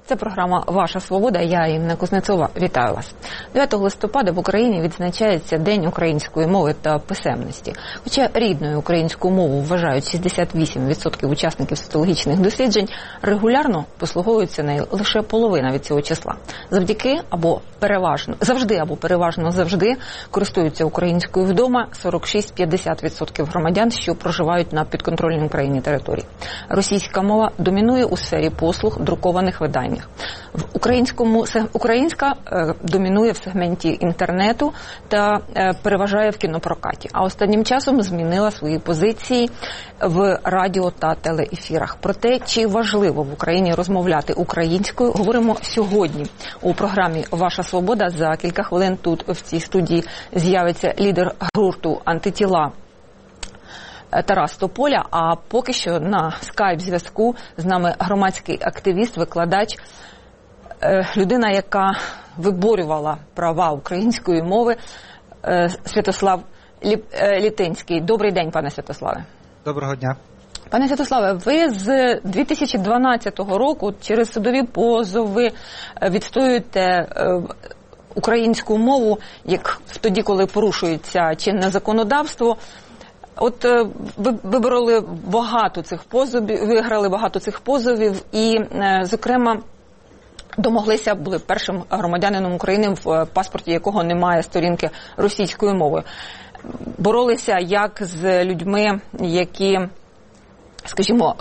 Це програма «Ваша свобода». Я, Інна Кузнецова. Вітаю вас. 9 листопада в Україні відзначається День української мови та писемності. Хоча рідною українську мову вважають 68% учасників соціологічних досліджень, регулярно послуговуються нею лише половина від цього числа. Завжди або переважно завжди користуються українською вдома 46-50% громадян, що проживають на підконтрольній Україні території. Російська мова домінує у сфері послуг, друкованих видань. Українська домінує в сегменті інтернету та переважає в кінопрокаті. А останнім часом змінила свої позиції в радіо та телеефірах. Про те, чи важливо в Україні розмовляти українською, говоримо сьогодні у програмі «Ваша свобода». За кілька хвилин тут в цій студії з'явиться лідер гурту «Антитіла» Тарас Тополя, а поки що на скайп-зв'язку з нами громадський активіст, викладач, людина, яка виборювала права української мови, Святослав Літинський. Добрий день, пане Святославе. Доброго дня. Пане Святославе, ви з 2012 року через судові позови відстоюєте українську мову, як тоді, коли порушується чинне законодавство. От ви вибороли багато цих позовів, виграли багато цих позовів і, зокрема, домоглися, були першим громадянином України, в паспорті якого немає сторінки російською мовою. Боролися як з людьми, які, скажімо,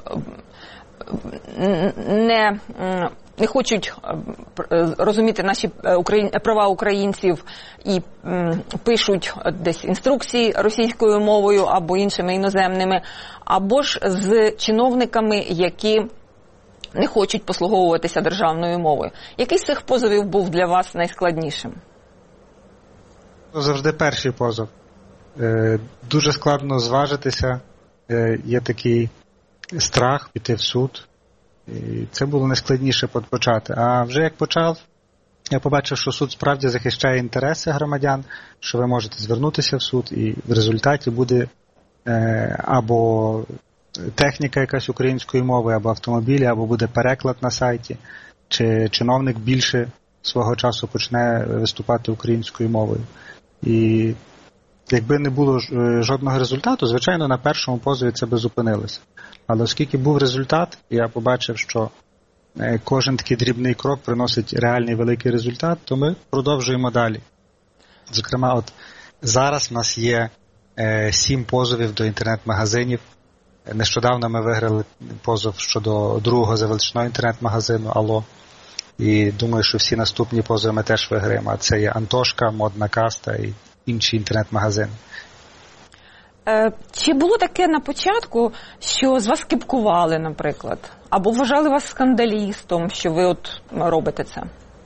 не хочуть розуміти наші права українців і пишуть десь інструкції російською мовою або іншими іноземними, або ж з чиновниками, які не хочуть послуговуватися державною мовою. Який з цих позовів був для вас найскладнішим? Завжди перший позов. Дуже складно зважитися, є такий страх піти в суд. І це було найскладніше почати. А вже як почав, я побачив, що суд справді захищає інтереси громадян, що ви можете звернутися в суд, і в результаті буде або техніка якась української мови, або автомобілі, або буде переклад на сайті, чи чиновник більше свого часу почне виступати українською мовою. І якби не було жодного результату, звичайно, на першому позові це би зупинилося. Але оскільки був результат, я побачив, що кожен такий дрібний крок приносить реальний великий результат, то ми продовжуємо далі. Зокрема, от зараз в нас є 7 позовів до інтернет-магазинів. Нещодавно ми виграли позов щодо другого за величиною інтернет-магазину «Алло». І думаю, що всі наступні позови ми теж виграємо. А це є Антошка, Модна Каста і інші інтернет-магазини. Чи було таке на початку, що з вас кепкували, наприклад? Або вважали вас скандалістом, що ви от робите це?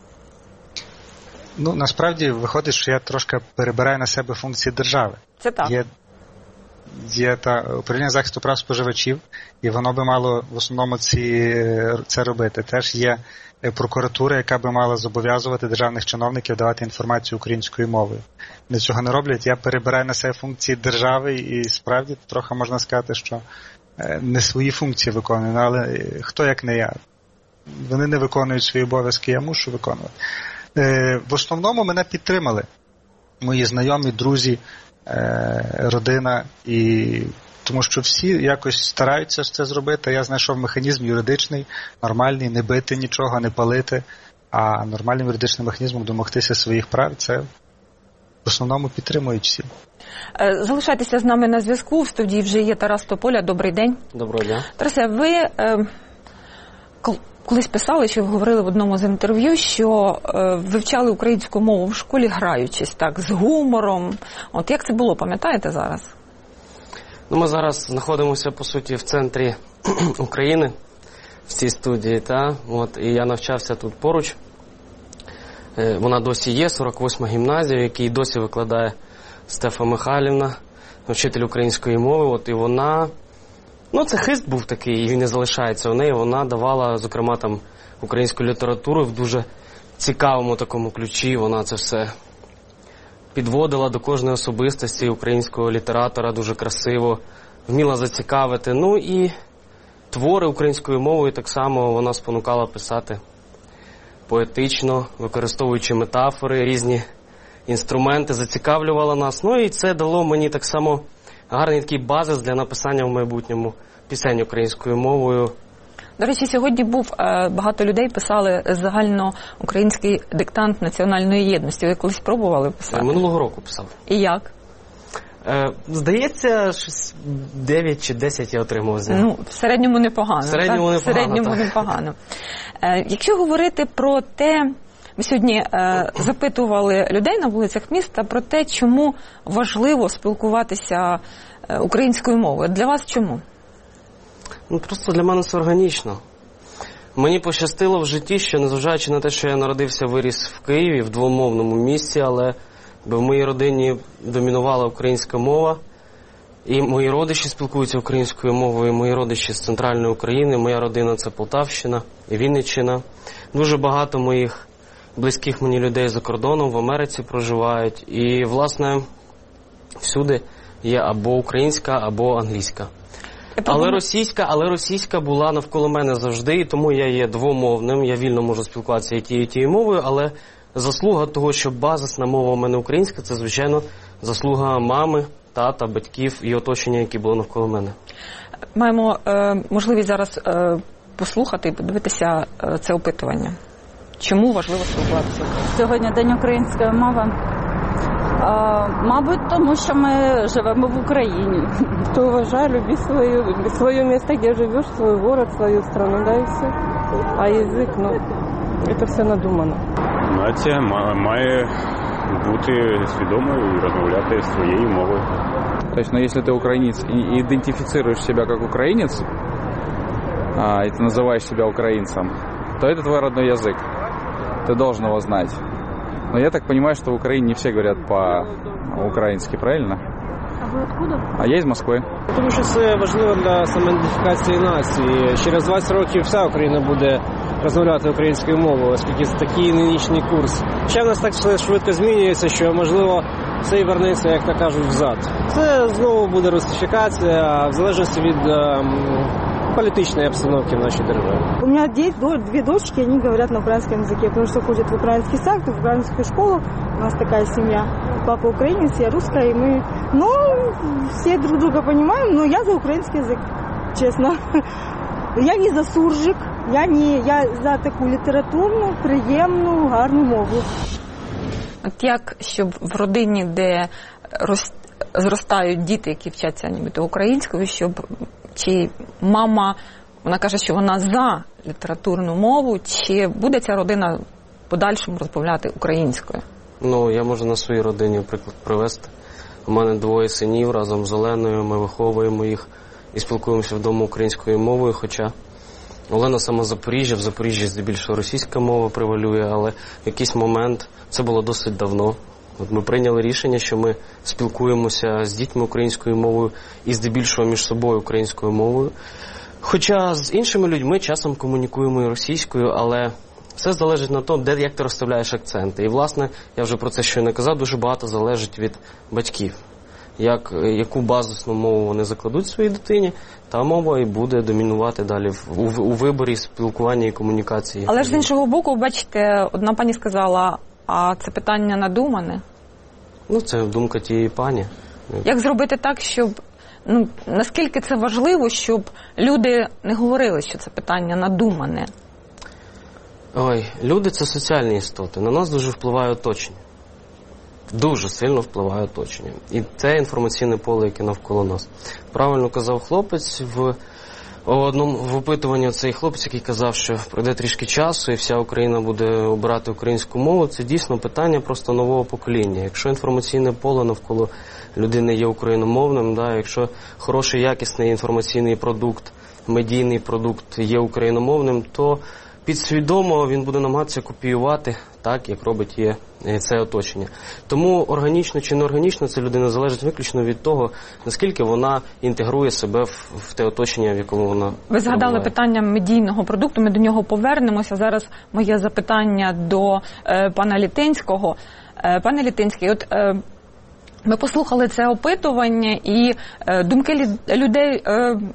Ну, насправді, виходить, що я трошки перебираю на себе функції держави. Це так. Є управління захисту прав споживачів, і воно би мало в основному це робити. Теж є прокуратура, яка би мала зобов'язувати державних чиновників давати інформацію українською мовою. Вони цього не роблять. Я перебираю на себе функції держави, і справді трохи можна сказати, що не свої функції виконую, але хто як не я. Вони не виконують свої обов'язки, я мушу виконувати. В основному мене підтримали мої знайомі, друзі, родина, і тому що всі якось стараються це зробити. Я знайшов механізм юридичний, нормальний, не бити нічого, не палити, а нормальним юридичним механізмом домогтися своїх прав. Це в основному підтримують всі. Залишайтеся з нами на зв'язку. В студії вже є Тарас Тополя. Добрий день. Доброго дня. Тарасе, ви колись писали, чи говорили в одному з інтерв'ю, що вивчали українську мову в школі, граючись, так, з гумором. От як це було, пам'ятаєте зараз? Ну, ми зараз знаходимося, по суті, в центрі України, в цій студії, і я навчався тут поруч. Вона досі є, 48-ма гімназія, в якій досі викладає Стефа Михайлівна, вчитель української мови, і вона, це хист був такий, і він не залишається у неї, вона давала, зокрема, там, українську літературу в дуже цікавому такому ключі, вона це все підводила до кожної особистості українського літератора дуже красиво, вміла зацікавити. Ну і твори українською мовою так само вона спонукала писати поетично, використовуючи метафори, різні інструменти, зацікавлювала нас. Ну і це дало мені так само гарний такий базис для написання в майбутньому пісень українською мовою. До речі, сьогодні багато людей писали загальноукраїнський диктант національної єдності. Ви колись пробували писати? Минулого року писав. І як? Здається, щось 9 чи 10 я отримав з нього. Ну, в середньому непогано. В середньому непогано. Якщо говорити про те, ми сьогодні запитували людей на вулицях міста про те, чому важливо спілкуватися українською мовою. Для вас чому? Ну, просто для мене це органічно. Мені пощастило в житті, що незважаючи на те, що я народився, виріс в Києві, в двомовному місті, але в моїй родині домінувала українська мова, і мої родичі спілкуються українською мовою, мої родичі з центральної України, моя родина – це Полтавщина і Вінниччина. Дуже багато моїх близьких мені людей за кордоном в Америці проживають, і, власне, всюди є або українська, або англійська. Але російська була навколо мене завжди, і тому я є двомовним, я вільно можу спілкуватися і тією мовою, але заслуга того, що базисна мова у мене українська, це, звичайно, заслуга мами, тата, батьків і оточення, яке було навколо мене. Маємо можливість зараз послухати і подивитися це опитування. Чому важливо спілкуватися? Сьогодні День української мови. Мабуть, тому що ми живемо в Україні. Хто вважає, люби своє місце, де живеш, свій город, свою страну, да і все. А язик, ну, це все надумано. Нація має бути свідомою і розмовляти своєю мовою. То есть, если ты украинец и идентифицируешь себя как украинец, и ты называешь себя украинцем, то это твой родной язык. Ты должен его знать. Но я так понимаю, что в Украине не все говорят по-украински, правильно? А ви откуда? А я из Москвы. Тому що це важливо для самоідентифікації нації. Через 20 років вся Україна буде розмовляти українською мовою, оскільки це такий нинішній курс. Ще в нас так все швидко змінюється, що, можливо, все і вернеться, як то кажуть, взад. Це знову буде русифікація, в залежності від политичной обстановки в нашей державе. У меня две дочки, они говорят на украинском языке, потому что ходят в украинский сад, в украинскую школу. У нас такая семья. Папа украинец, я русская, и мы... Ну, все друг друга понимаем, но я за украинский язык, честно. Я не за суржик, я за таку літературну, приємну, гарну мову. От як, щоб в родині, де зростають діти, які вчаться нібито українською, щоб чи мама, вона каже, що вона за літературну мову, чи буде ця родина в подальшому розмовляти українською? Ну, я можу на своїй родині, приклад, привести. У мене 2 синів разом з Оленою, ми виховуємо їх і спілкуємося вдома українською мовою, хоча Олена сама з Запоріжжя, в Запоріжжі здебільшого російська мова превалює, але в якийсь момент, це було досить давно, от ми прийняли рішення, що ми спілкуємося з дітьми українською мовою і здебільшого між собою українською мовою. Хоча з іншими людьми часом комунікуємо і російською, але все залежить на тому, де, як ти розставляєш акценти. І, власне, я вже про це щойно казав, дуже багато залежить від батьків. Яку базисну мову вони закладуть своїй дитині, та мова і буде домінувати далі у виборі, спілкуванні і комунікації. Але ж з іншого боку, бачите, одна пані сказала, а це питання надумане? Ну, це думка тієї пані. Як зробити так, щоб, наскільки це важливо, щоб люди не говорили, що це питання надумане? Ой, люди – це соціальні істоти. На нас дуже впливає оточення. Дуже сильно впливає оточення. І це інформаційне поле, яке навколо нас. Правильно казав хлопець в опитуванні, цей хлопець, який казав, що пройде трішки часу і вся Україна буде обирати українську мову. Це дійсно питання просто нового покоління. Якщо інформаційне поле навколо людини є україномовним, якщо хороший, якісний інформаційний продукт, медійний продукт є україномовним, то підсвідомо він буде намагатися копіювати так, як робить це оточення. Тому органічно чи неорганічно це людина залежить виключно від того, наскільки вона інтегрує себе в те оточення, в якому вона Ви згадали питання медійного продукту, ми до нього повернемося. Зараз моє запитання до пана Літинського. Пане Літинський, от ми послухали це опитування, і думки людей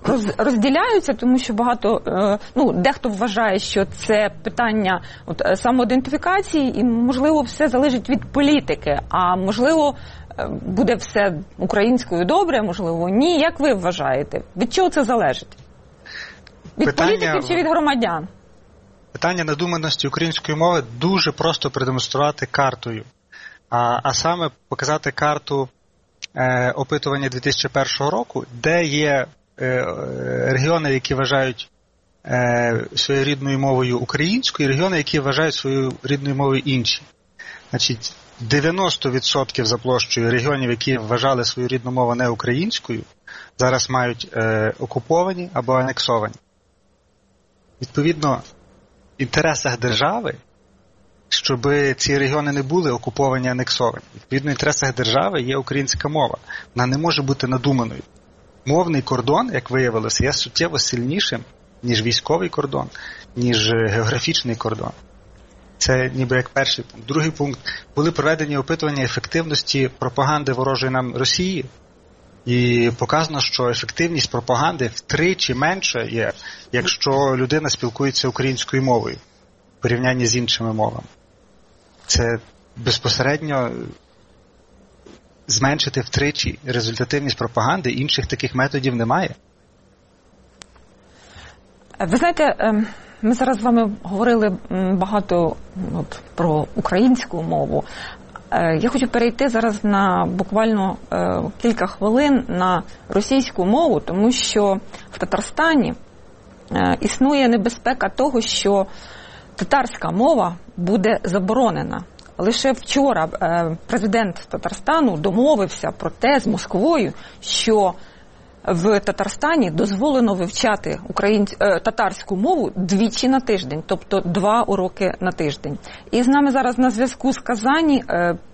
розділяються, тому що дехто вважає, що це питання самоідентифікації, і, можливо, все залежить від політики, а можливо, буде все українською добре, можливо, ні. Як ви вважаєте? Від чого це залежить? Від політиків чи від громадян? Питання надуманості української мови дуже просто продемонструвати картою. А саме показати карту опитування 2001 року, де є регіони, які вважають своєю рідною мовою українською, і регіони, які вважають своєю рідною мовою інші. Значить, 90% за площею регіонів, які вважали свою рідну мову не українською, зараз мають окуповані або анексовані. Відповідно, в інтересах держави, щоб ці регіони не були окуповані, анексовані. Відповідно, в інтересах держави є українська мова. Вона не може бути надуманою. Мовний кордон, як виявилося, є суттєво сильнішим, ніж військовий кордон, ніж географічний кордон. Це ніби як перший пункт. Другий пункт. Були проведені опитування ефективності пропаганди ворожої нам Росії. І показано, що ефективність пропаганди втричі менша є, якщо людина спілкується українською мовою в порівнянні з іншими мовами. Це безпосередньо зменшити втричі результативність пропаганди, інших таких методів немає. Ви знаєте, ми зараз з вами говорили багато про українську мову. Я хочу перейти зараз на буквально кілька хвилин на російську мову, тому що в Татарстані існує небезпека того, що татарська мова буде заборонена. Лише вчора президент Татарстану домовився про те з Москвою, що в Татарстані дозволено вивчати татарську мову двічі на тиждень, тобто 2 уроки на тиждень. І з нами зараз на зв'язку з Казані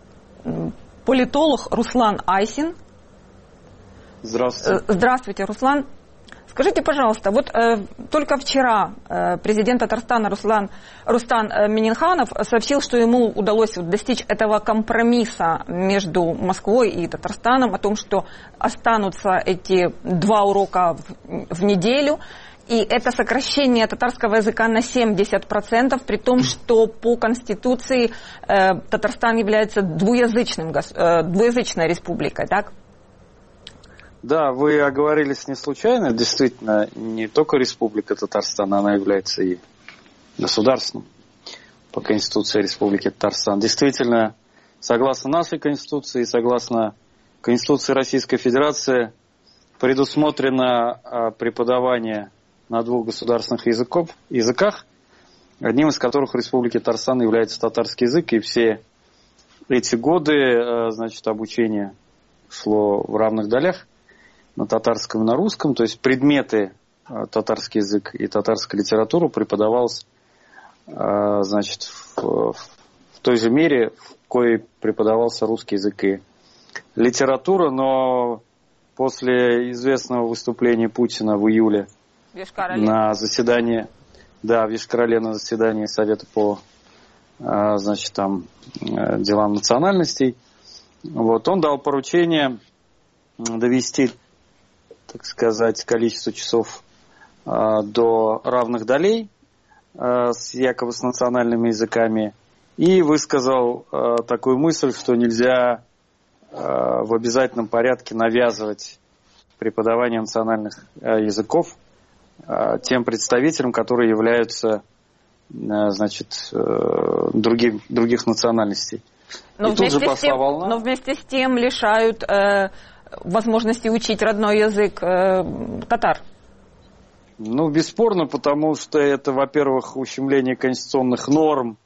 политолог Руслан Айсин. Здравствуйте. Здравствуйте, Руслан. Скажите, пожалуйста, вот только вчера президент Татарстана Рустам Минниханов сообщил, что ему удалось достичь этого компромисса между Москвой и Татарстаном о том, что останутся эти 2 урока в неделю. И это сокращение татарского языка на 70%, при том, что по Конституции Татарстан является двуязычной республикой, так? Да, вы оговорились не случайно. Действительно, не только Республика Татарстан, она является и государством по Конституции Республики Татарстан. Действительно, согласно нашей Конституции, согласно Конституции Российской Федерации, предусмотрено преподавание на 2 государственных языках, одним из которых в Республике Татарстан является татарский язык, и все эти годы, значит, обучение шло в равных долях на татарском и на русском, то есть предметы татарский язык и татарская литература преподавалась, значит, в той же мере, в коей преподавался русский язык и литература, но после известного выступления Путина в июле на заседании, в Йошкар-Оле на заседании Совета по, значит, там, делам национальностей, вот, он дал поручение довести, так сказать, количество часов до равных долей якобы с национальными языками, и высказал такую мысль, что нельзя в обязательном порядке навязывать преподавание национальных языков тем представителям, которые являются, значит, других национальностей. Но вместе с тем лишают возможности учить родной язык татар. Ну, бесспорно, потому что это, во-первых, ущемление конституционных норм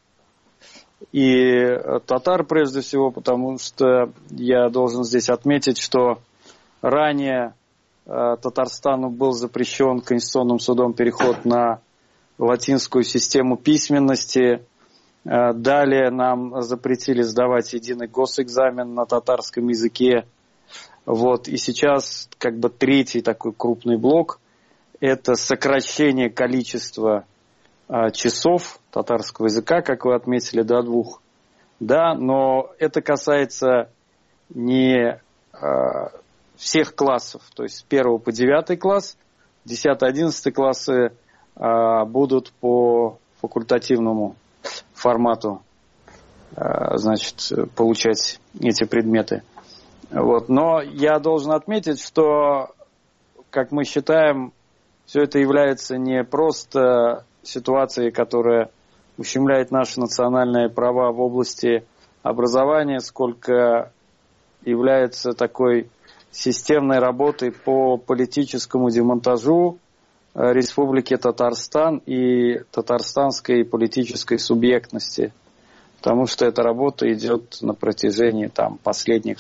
и татар, прежде всего, потому что я должен здесь отметить, что ранее Татарстану был запрещен Конституционным судом переход на латинскую систему письменности. Далее нам запретили сдавать единый госэкзамен на татарском языке. Вот. И сейчас как бы третий такой крупный блок – это сокращение количества часов татарского языка, как вы отметили, до 2. Да, но это касается не всех классов, то есть с 1 по 9 класс, 10-11 классы будут по факультативному формату, значит, получать эти предметы. Вот. Но я должен отметить, что, как мы считаем, все это является не просто ситуацией, которая ущемляет наши национальные права в области образования, сколько является такой системной работой по политическому демонтажу Республики Татарстан и татарстанской политической субъектности. Потому что эта работа идет на протяжении последних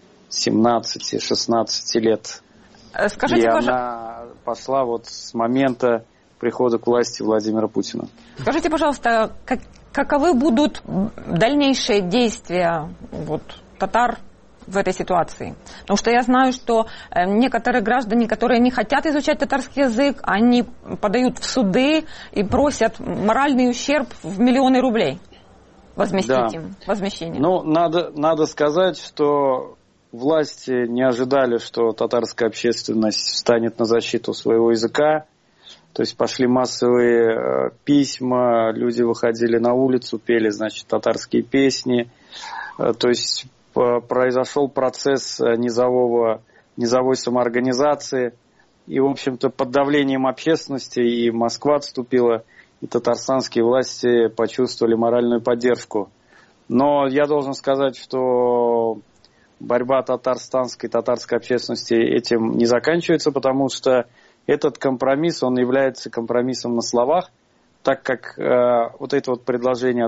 17-16 лет. Скажите, она пошла вот с момента прихода к власти Владимира Путина. Скажите, пожалуйста, каковы будут дальнейшие действия татар в этой ситуации? Потому что я знаю, что некоторые граждане, которые не хотят изучать татарский язык, они подают в суды и просят моральный ущерб в миллионы рублей возместить им, возмещение. Ну, надо сказать, что власти не ожидали, что татарская общественность встанет на защиту своего языка. То есть пошли массовые письма, люди выходили на улицу, пели, значит, татарские песни. То есть произошел процесс низовой самоорганизации. И, в общем-то, под давлением общественности и Москва отступила, и татарстанские власти почувствовали моральную поддержку. Но я должен сказать, что борьба татарской общественности этим не заканчивается, потому что этот компромисс, он является компромиссом на словах, так как вот это вот предложение о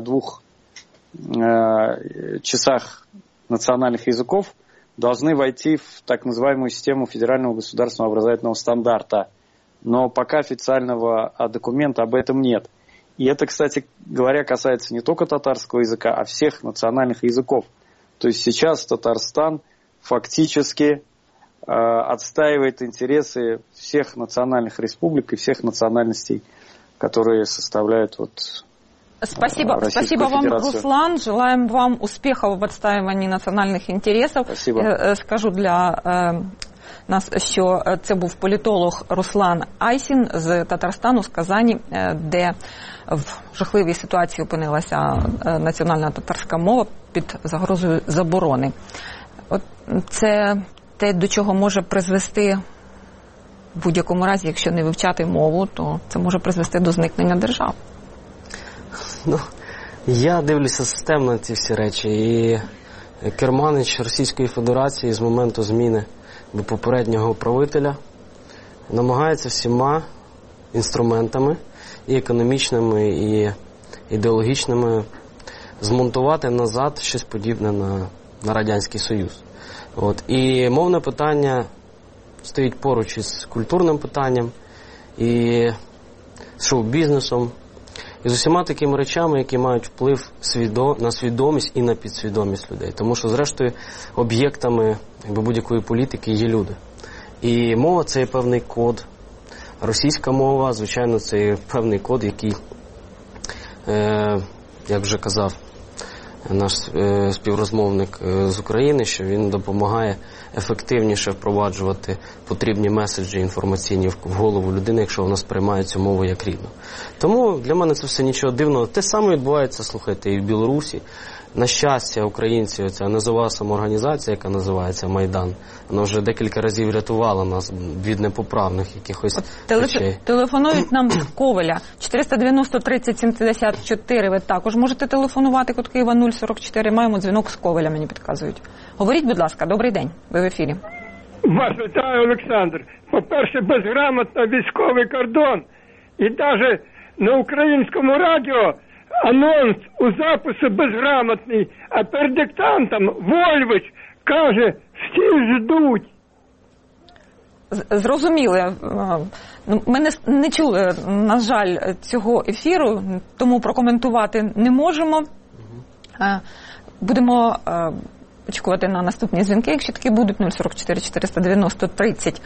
2 часах национальных языков должны войти в так называемую систему федерального государственного образовательного стандарта. Но пока официального документа об этом нет. И это, кстати говоря, касается не только татарского языка, а всех национальных языков. То есть сейчас Татарстан фактически отстаивает интересы всех национальных республик и всех национальностей, которые составляют Спасибо вам, Руслан. Желаем вам успехов в отстаиванні національних інтересів. Спасибо. Скажу для нас, що це був політолог Руслан Айсін з Татарстану, з Казані, де в жахливій ситуації опинилася національна татарська мова під загрозою заборони. От це те, до чого може призвести в будь-якому разі, якщо не вивчати мову, то це може призвести до зникнення держав. Ну, я дивлюся системно на ці всі речі. І керманич Російської Федерації з моменту зміни до попереднього правителя намагається всіма інструментами, і економічними, і ідеологічними, змонтувати назад щось подібне на Радянський Союз. І мовне питання стоїть поруч із культурним питанням, і з шоу-бізнесом, і з усіма такими речами, які мають вплив на свідомість і на підсвідомість людей. Тому що, зрештою, об'єктами будь-якої політики є люди. І мова – це є певний код. Російська мова, звичайно, це є певний код, який, як вже казав наш співрозмовник з України, що він допомагає ефективніше впроваджувати потрібні меседжі інформаційні в голову людини, якщо вона сприймає цю мову як рідну. Тому для мене це все нічого дивного. Те саме відбувається, слухайте, і в Білорусі. На щастя, українці, ця низова самоорганізація, яка називається Майдан, вона вже декілька разів рятувала нас від непоправних якихось речей. Телефонують нам з Ковеля. 490-30-74. Ви також можете телефонувати, код Києва 044. Маємо дзвінок з Ковеля, мені підказують. Говоріть, будь ласка, добрий день. Ви в ефірі. Вас вітаю, Олександр. По-перше, безграмотно військовий кордон. І навіть на українському радіо анонс у запису безграмотний, а перед диктантом Вольвич каже, всі ждуть. Зрозуміли. Ми не чули, на жаль, цього ефіру, тому прокоментувати не можемо. Будемо очікувати на наступні дзвінки, якщо такі будуть, 044 490 30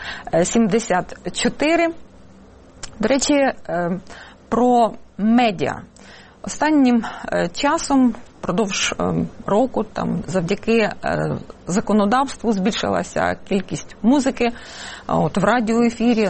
74. До речі, про медіа. Останнім часом, впродовж року, там, завдяки законодавству збільшилася кількість музики в радіоефірі,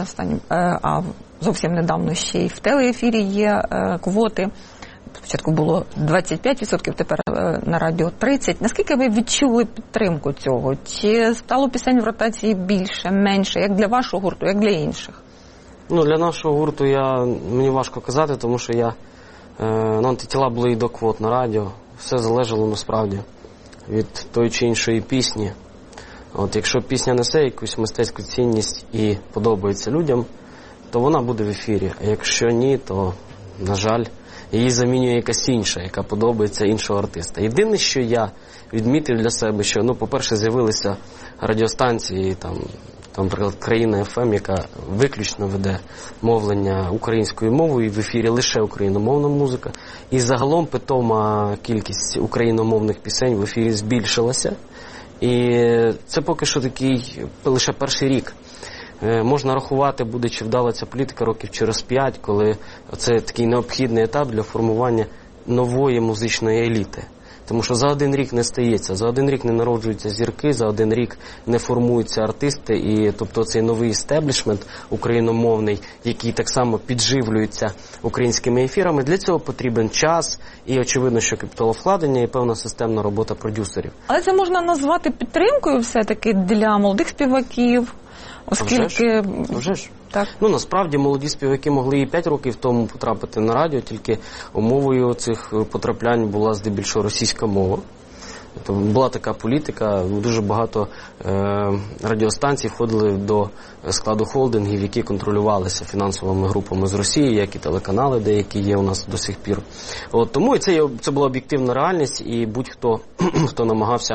а зовсім недавно ще й в телеефірі є квоти. Спочатку було 25%, тепер на радіо 30%. Наскільки ви відчули підтримку цього? Чи стало пісень в ротації більше, менше, як для вашого гурту, як для інших? Для нашого гурту мені важко казати, тому що антитіла були і до квот на радіо. Все залежало насправді від тої чи іншої пісні. Якщо пісня несе якусь мистецьку цінність і подобається людям, то вона буде в ефірі. А якщо ні, то, на жаль, її замінює якась інша, яка подобається іншого артиста. Єдине, що я відмітив для себе, що, по-перше, з'явилися радіостанції, наприклад, Країна ФМ, яка виключно веде мовлення українською мовою, і в ефірі лише україномовна музика. І загалом питома кількість україномовних пісень в ефірі збільшилася. І це поки що такий лише перший рік. Можна рахувати, буде чи вдала ця політика років через 5, коли це такий необхідний етап для формування нової музичної еліти. Тому що за один рік не стається, за один рік не народжуються зірки, за один рік не формуються артисти, і тобто цей новий істеблішмент україномовний, який так само підживлюється українськими ефірами, для цього потрібен час і, очевидно, що капіталовкладення і певна системна робота продюсерів. Але це можна назвати підтримкою все-таки для молодих співаків, оскільки... Вже ж. Так. Насправді, молоді співаки могли і 5 років тому потрапити на радіо, тільки умовою цих потраплянь була здебільшого російська мова. Була така політика, дуже багато радіостанцій входили до складу холдингів, які контролювалися фінансовими групами з Росії, як і телеканали деякі є у нас до сих пір. Тому це була об'єктивна реальність, і будь-хто, хто намагався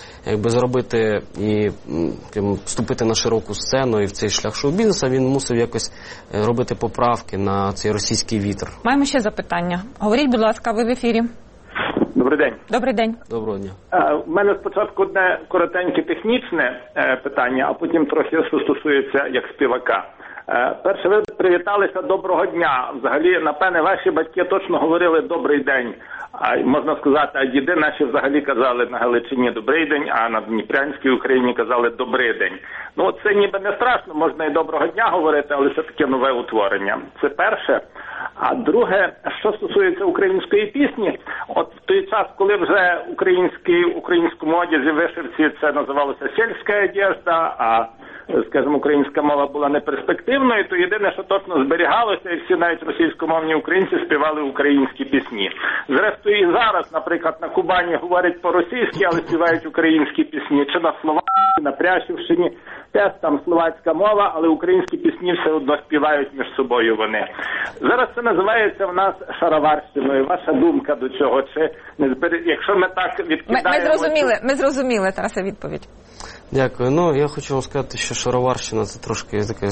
зробити і вступити на широку сцену і в цей шлях шоу-бізнесу, він мусив якось робити поправки на цей російський вітер. Маємо ще запитання. Говоріть, будь ласка, ви в ефірі. Добрий день. Добрий день. Доброго дня. У мене спочатку одне коротеньке технічне питання, а потім трохи що стосується як співака. Перше, ви привіталися доброго дня. Взагалі, напевне, ваші батьки точно говорили добрий день. А можна сказати, а діди наші взагалі казали на Галичині добрий день, а на Дніпрянській Україні казали добрий день. Це ніби не страшно, можна і доброго дня говорити, але це таке нове утворення. Це перше. А друге, що стосується української пісні, в той час, коли вже українському одязі вишивці це називалося сільська одежда, а скажімо, українська мова була неперспективною, то єдине, що точно зберігалося, і всі навіть російськомовні українці співали українські пісні. Зрештою, і зараз, наприклад, на Кубані говорять по-російськи, але співають українські пісні. Чи на Словаччині, на Прящівщині, теж там словацька мова, але українські пісні все одно співають між собою вони. Зараз це називається в нас шароварщиною. Ваша думка до цього? Чи якщо ми так відкидаємо... Ми зрозуміли, Тараса, відповідь. Дякую. Я хочу вам сказати, що шароварщина – це трошки таке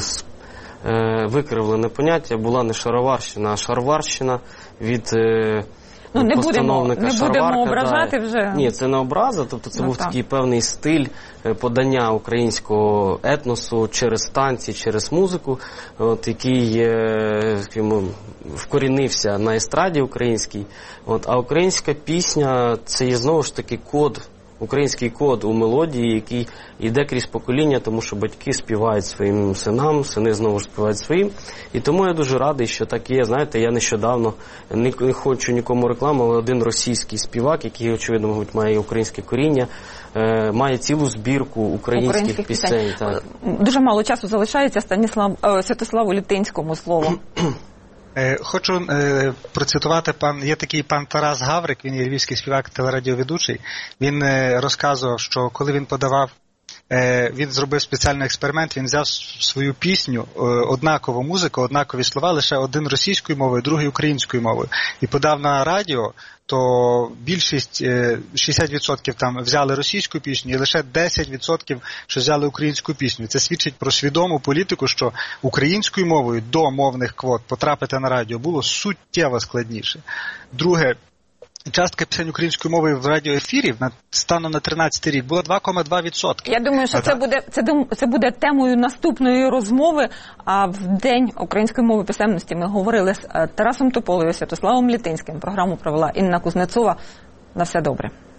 викривлене поняття. Була не шароварщина, а шарварщина від постановника Шарварка. Не будемо ображати вже. Ні, це не образа, тобто це був такий певний стиль подання українського етносу через танці, через музику, який вкорінився на естраді українській. А українська пісня – це є знову ж таки код, український код у мелодії, який йде крізь покоління, тому що батьки співають своїм синам, сини знову ж співають своїм. І тому я дуже радий, що так є. Знаєте, я нещодавно, не хочу нікому рекламу, але один російський співак, який, очевидно, мабуть, має українське коріння, має цілу збірку українських пісень. Так. Дуже мало часу залишається Святославу Літинському слово. Хочу процитувати є такий пан Тарас Гаврик, він є львівський співак, телерадіоведучий. Він розказував, що коли він подавав, він зробив спеціальний експеримент, він взяв свою пісню, однакову музику, однакові слова, лише один російською мовою, другий українською мовою. І подав на радіо, то більшість, 60% там взяли російську пісню і лише 10% що взяли українську пісню. Це свідчить про свідому політику, що українською мовою до мовних квот потрапити на радіо було суттєво складніше. Друге, частка пісень української мови в радіоефірі станом на 13 рік була 2,2%. Я думаю, що це буде темою наступної розмови. А в День української мови писемності ми говорили з Тарасом Тополею, Святославом Літинським. Програму провела Інна Кузнецова. На все добре.